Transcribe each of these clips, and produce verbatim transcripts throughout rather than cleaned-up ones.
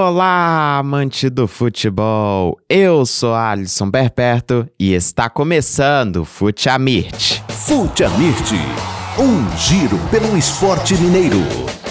Olá, amante do futebol! Eu sou Alisson Perperto e está começando o Fute Amirt. Fute Amirt, um giro pelo esporte mineiro.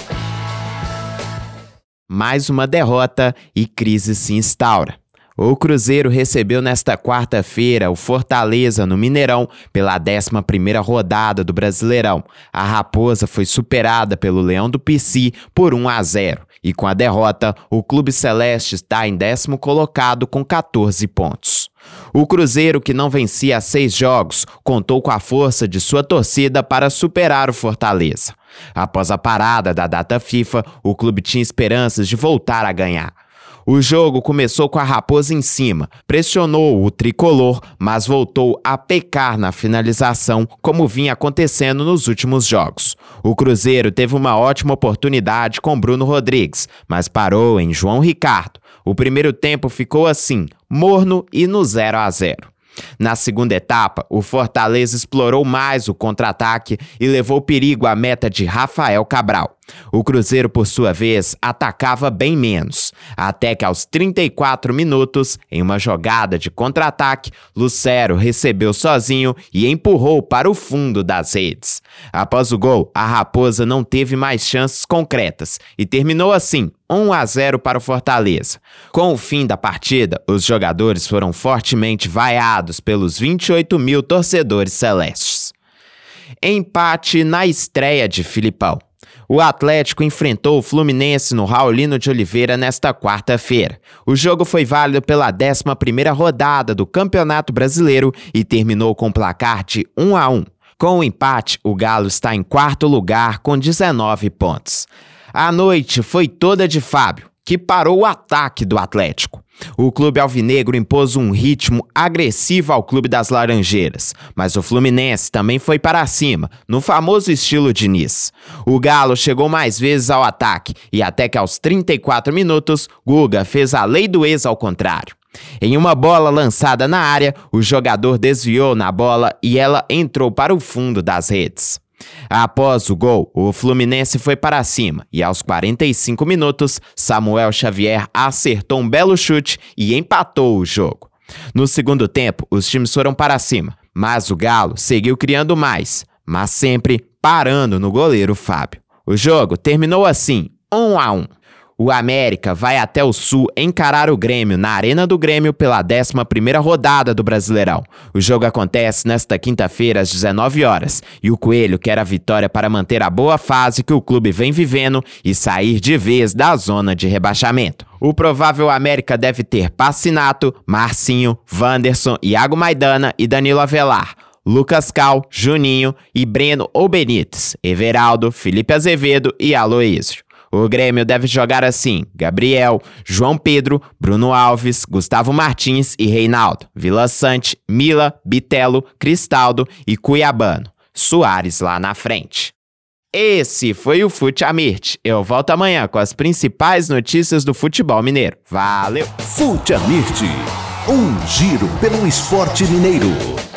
Mais uma derrota e crise se instaura. O Cruzeiro recebeu nesta quarta-feira o Fortaleza no Mineirão pela décima primeira rodada do Brasileirão. A Raposa foi superada pelo Leão do Pici por um a zero. E com a derrota, o Clube Celeste está em décimo colocado com catorze pontos. O Cruzeiro, que não vencia há seis jogos, contou com a força de sua torcida para superar o Fortaleza. Após a parada da data FIFA, o clube tinha esperanças de voltar a ganhar. O jogo começou com a Raposa em cima, pressionou o tricolor, mas voltou a pecar na finalização, como vinha acontecendo nos últimos jogos. O Cruzeiro teve uma ótima oportunidade com Bruno Rodrigues, mas parou em João Ricardo. O primeiro tempo ficou assim, morno e no zero a zero. Na segunda etapa, o Fortaleza explorou mais o contra-ataque e levou perigo à meta de Rafael Cabral. O Cruzeiro, por sua vez, atacava bem menos, até que aos trinta e quatro minutos, em uma jogada de contra-ataque, Lucero recebeu sozinho e empurrou para o fundo das redes. Após o gol, a Raposa não teve mais chances concretas e terminou assim, um a zero para o Fortaleza. Com o fim da partida, os jogadores foram fortemente vaiados pelos vinte e oito mil torcedores celestes. Empate na estreia de Filipão. O Atlético enfrentou o Fluminense no Raulino de Oliveira nesta quarta-feira. O jogo foi válido pela décima primeira rodada do Campeonato Brasileiro e terminou com placar de um a um. Com o empate, o Galo está em quarto lugar com dezenove pontos. A noite foi toda de Fábio, que parou o ataque do Atlético. O clube alvinegro impôs um ritmo agressivo ao clube das Laranjeiras, mas o Fluminense também foi para cima, no famoso estilo Diniz. O Galo chegou mais vezes ao ataque e até que aos trinta e quatro minutos, Guga fez a lei do ex ao contrário. Em uma bola lançada na área, o jogador desviou na bola e ela entrou para o fundo das redes. Após o gol, o Fluminense foi para cima e aos quarenta e cinco minutos, Samuel Xavier acertou um belo chute e empatou o jogo. No segundo tempo, os times foram para cima, mas o Galo seguiu criando mais, mas sempre parando no goleiro Fábio. O jogo terminou assim, um a um. O América vai até o Sul encarar o Grêmio na Arena do Grêmio pela décima primeira rodada do Brasileirão. O jogo acontece nesta quinta-feira às dezenove horas e o Coelho quer a vitória para manter a boa fase que o clube vem vivendo e sair de vez da zona de rebaixamento. O provável América deve ter Pacinato, Marcinho, Wanderson, Iago Maidana e Danilo Avelar. Lucas Cal, Juninho e Breno ou Benítez, Everaldo, Felipe Azevedo e Aloísio. O Grêmio deve jogar assim: Gabriel, João Pedro, Bruno Alves, Gustavo Martins e Reinaldo, Vila Sante, Mila, Bitelo, Cristaldo e Cuiabano. Soares lá na frente. Esse foi o Fute Amirt. Eu volto amanhã com as principais notícias do futebol mineiro. Valeu! Fute Amirt, um giro pelo esporte mineiro.